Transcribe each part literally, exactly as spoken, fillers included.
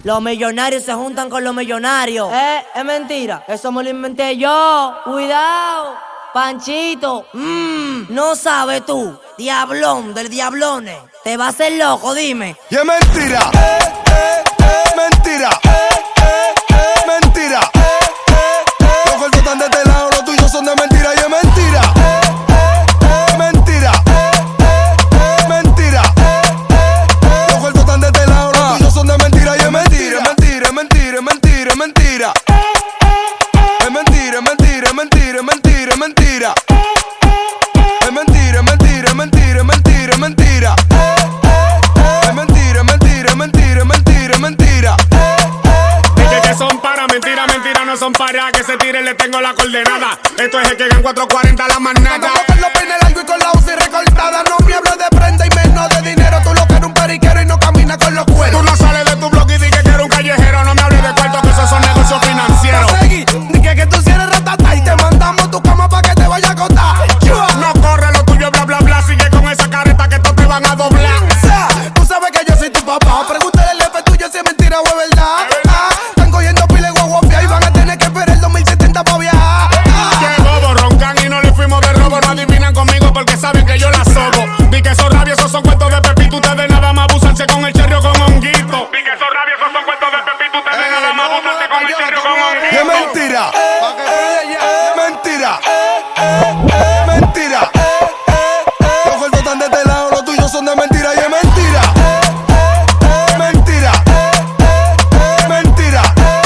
Los millonarios se juntan con los millonarios. Eh, es mentira. Eso me lo inventé yo. Cuidado. Panchito. Mmm, no sabes tú. Diablón del diablones. Te va a hacer loco, dime. Y es mentira. Eh, eh, eh, mentira. Eh, eh, eh, mentira. Eh, eh, eh. Los cuartos están de este lado, los tuyos son de mentira. Y es mentira. Eh, eh, eh, mentira. Eh, eh, eh, mentira. Eh, eh, eh. Los cuartos están de este lado, los tuyos son de mentira. Y es mentira, mentira, mentira, mentira, mentira. Es mentira, mentira, mentira, mentira, mentira. Es mentira, mentira, mentira, mentira, mentira. Es mentira, mentira, mentira, mentira, mentira. Dije que son para mentira, mentira, no son para que se tiren, le tengo la coordenada. Esto es el que en cuatrocientos cuarenta la manada. Con los peines largos y con la U C I recortada. No me hables de prenda y menos de dinero. Tú lo que eres un periquero y no caminas con los cueros. Tú no sales de tu blog y di que eres un callejero. No me hables de cuarto, que esos son negocios financieros. Dije que tú si eres ratata y te mandamos tu cama pa' que te vaya a acostar. No corre lo tuyo, bla, bla, bla. Sigue con esa careta que todos te van a doblar. Tú sabes que yo soy tu papá. Pregúntale al jefe tuyo si es mentira o es verdad. Ah, están cogiendo pile guaguafia y van a tener que esperar el dos mil setenta pa' viajar. Que bobo, roncan y no le fuimos de robo. No adivinan conmigo porque saben que yo la sobo. Vi que esos rabios, esos son cuentos de Pepito. Ustedes nada más abusarse con el cherry o con honguito. Vi que esos rabios, esos son cuentos de Pepito. Ustedes nada más abusarse con el cherry o con honguito. Es mentira. Es mentira. Es mentira. Los cuartos están de este lado, los tuyos son de mentira. Y es mentira. Es mentira. Es mentira.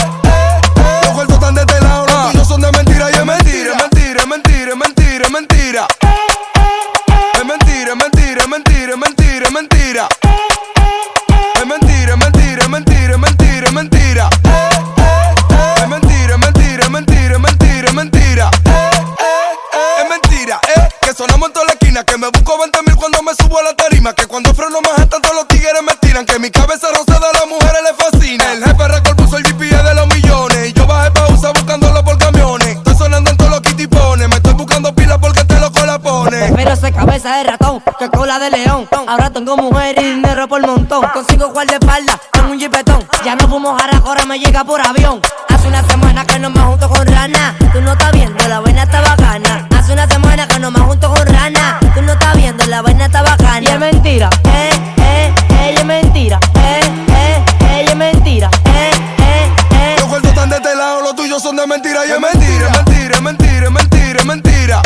Los cuartos están de este lado, los tuyos son de mentira. Y es mentira, mentira, mentira, mentira, mentira. Es mentira, mentira, mentira, mentira, mentira. Es mentira, mentira, mentira, mentira, mentira. Es mentira, mentira, mentira, mentira, mentira. Es mentira, eh, que sonamos en toda la esquina. Que me busco veinte mil cuando me subo a la tarima. Que cuando freno más alto todos los tigres me tiran. Que mi cabeza rosada a las mujeres les fascina. El jefe récord puso el G P S de los millones. Y yo bajé pa' USA buscándolo por camiones. Estoy sonando en todos los kitipones. Me estoy buscando pila porque te loco la pone. Pero ese cabeza de ratón, que cola de león. Ahora tengo mujer y dinero por montón. Consigo guardaespaldas, tengo un jipetón. Ya no fumo jarra, ahora me llega por avión. Hace una semana que no me junto con rana. Tú no estás viendo, la vaina está bacana. Hace una semana que no me junto con rana. Tú no estás viendo, la vaina está bacana. Y es mentira, eh, eh, eh, es mentira, eh, eh, eh, es mentira, eh, eh, eh. Los cuartos están de este lado, los tuyos son de mentira. Y es mentira, mentira, mentira, mentira, mentira.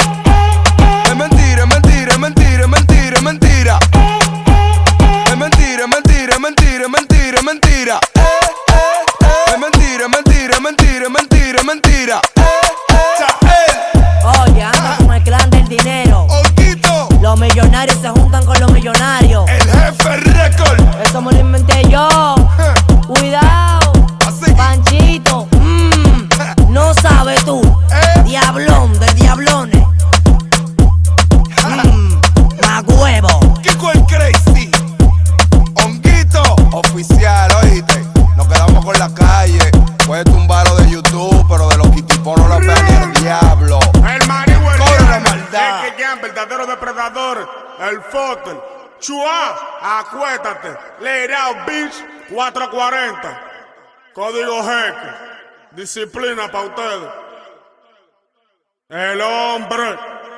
Es mentira, mentira, mentira, mentira, mentira. Es mentira, mentira, mentira, mentira, mentira. Es mentira, mentira, mentira, mentira, mentira. Oye, anda con el clan del dinero. Honguito, Los millonarios se juntan con los millonarios. el jefe récord. Eso me lo inventé yo. Cuidado. Así. Panchito. Mmm, no sabes tú. Eh. Diablón de diablones. Mmm, más huevo. Kiko el Crazy. Honguito, oficial, oíste. Nos quedamos con la calle. Puedes tumbarlo de YouTube, pero de los kitiponos la pega ni el diablo. El marihuana, Corre la maldad. el que llama, verdadero depredador, el fotel. Chua, acuéstate. Lay down, bitch, cuatrocientos cuarenta. Código Jeque. Disciplina pa' ustedes. El hombre.